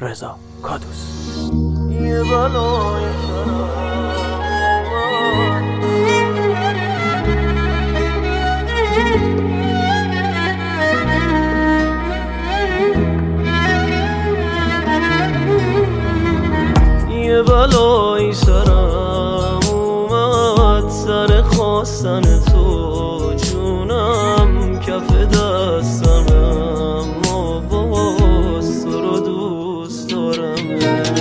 رضا کادوس. یه بلای یه بلایی سرم اومد، سر خواستن تو جونم کف دستم، اما باز تو رو دوست دارم.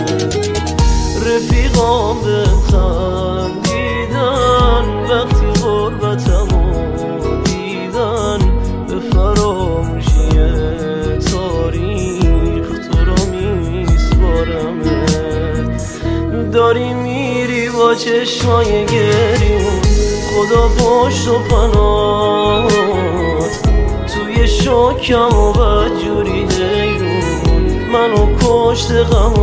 رفیقام به خندیدن وقتی غربتمو دیدن، به فراموشی تاریخ تو رو میسپارم. داری میری با چشمای گریون، خدا پشت و پناهت توی شکم و بدجوری حیرون منو کشت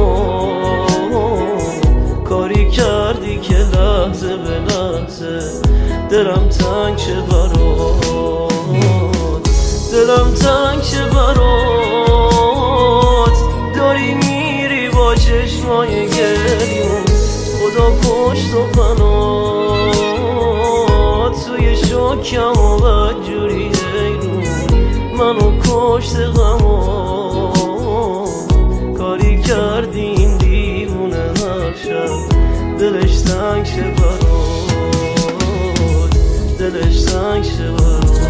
غمات. کاری کردی که لحظه به لحظه دلم تنگ شه برات، دلم تنگ شه برات. داری میری با چشمای گریون، خدا پشت و پناهت توی شکم و بدجوری حیرون منو کشت غمات. کاری کردی این دیوونه هر شب دلش تنگ شه برات، دلش تنگ شه برات.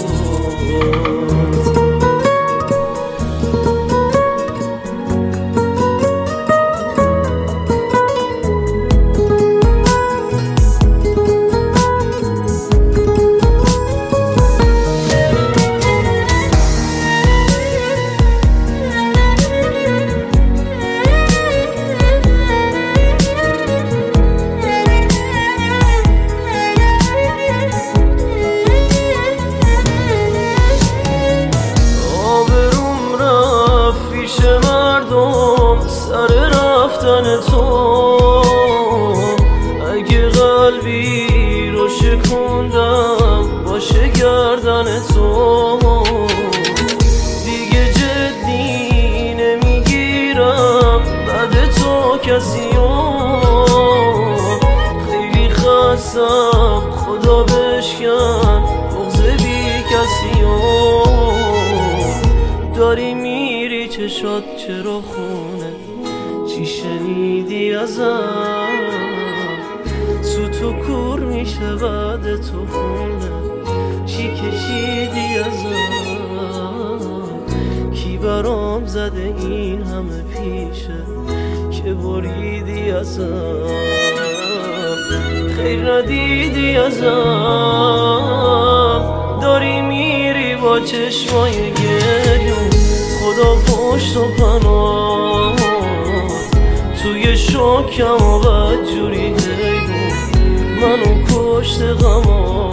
سر رفتن تو اگه قلبی رو شکوندم باشه گردن تو. دیگه جدی نمیگیرم بعد تو کسیو، خیلی خستم خدا بشکن بغض بی کسیو. داری میری چشات چرا خونه، چی شنیدی ازم؟ سوت و کور میشه بعد تو خونه، چی کشیدی ازم؟ کی برام زده این همه پیشه که بریدی ازم؟ خیر ندیدی ازم. داری میری با چشمای گریون، خدا پشت و پناهت توی شکم و بدجوری حیرون منو کشت غمات.